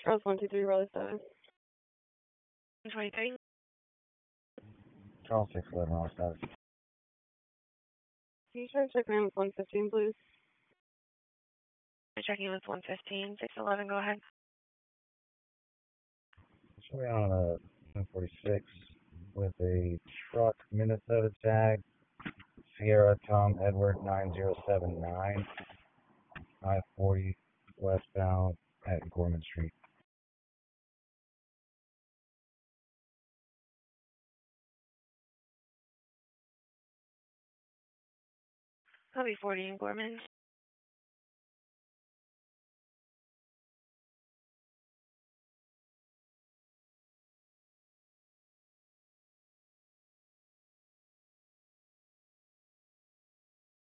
Charles 123 Raleigh 7. 23. Charles 611 Ross South. Can you try to check in with 115, please? I'm checking with 115. 611, go ahead. Show me on a 1046 with a truck Minnesota tag, Sierra Tom Edward 9079, I-40 westbound at Gorman Street. Copy 40 in Gorman.